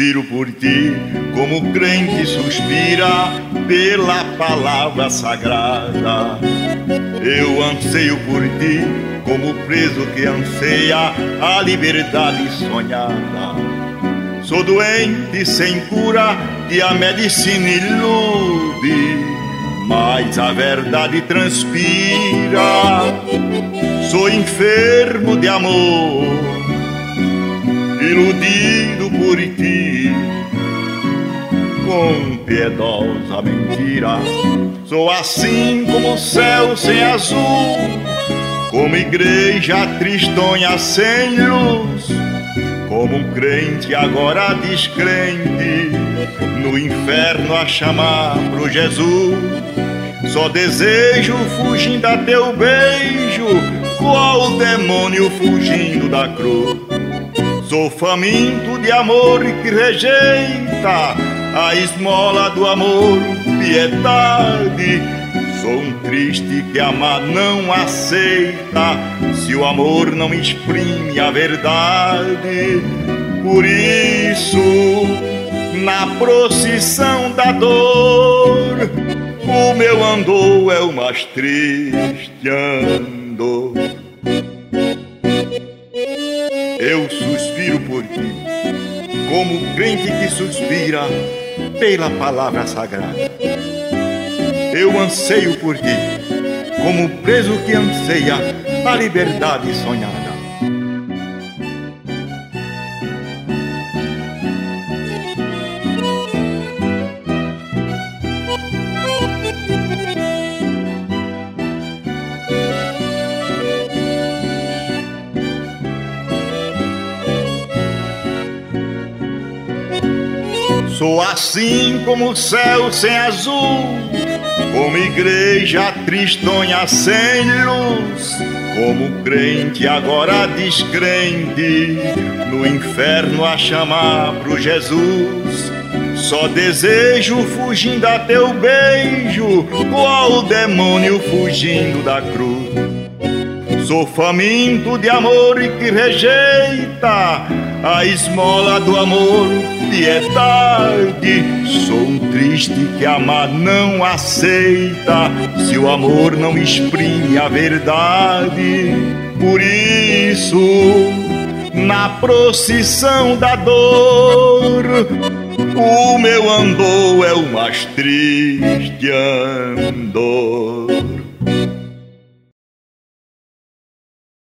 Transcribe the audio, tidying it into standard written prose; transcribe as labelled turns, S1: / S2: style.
S1: suspiro por ti, como crente suspira pela palavra sagrada. Eu anseio por ti, como preso que anseia a liberdade sonhada. Sou doente sem cura e a medicina ilude, mas a verdade transpira. Sou enfermo de amor, iludido por ti, com piedosa mentira. Sou assim como o céu sem azul, como igreja tristonha sem luz, como um crente agora descrente, no inferno a chamar pro Jesus. Só desejo fugindo a teu beijo, qual demônio fugindo da cruz. Sou faminto de amor que rejeita a esmola do amor, piedade. Sou um triste que amar não aceita, se o amor não exprime a verdade. Por isso, na procissão da dor, o meu andor é o mais triste andor. Eu suspiro por ti, como crente que suspira pela palavra sagrada. Eu anseio por ti, como preso que anseia a liberdade sonhada. Sou assim como o céu sem azul, como igreja tristonha sem luz, como crente agora descrente, no inferno a chamar pro Jesus. Só desejo fugindo a teu beijo, qual demônio fugindo da cruz. Sou faminto de amor que rejeita a esmola do amor, piedade. Sou um triste que amar não aceita, se o amor não exprime a verdade. Por isso, na procissão da dor, o meu andor é o mais triste andor.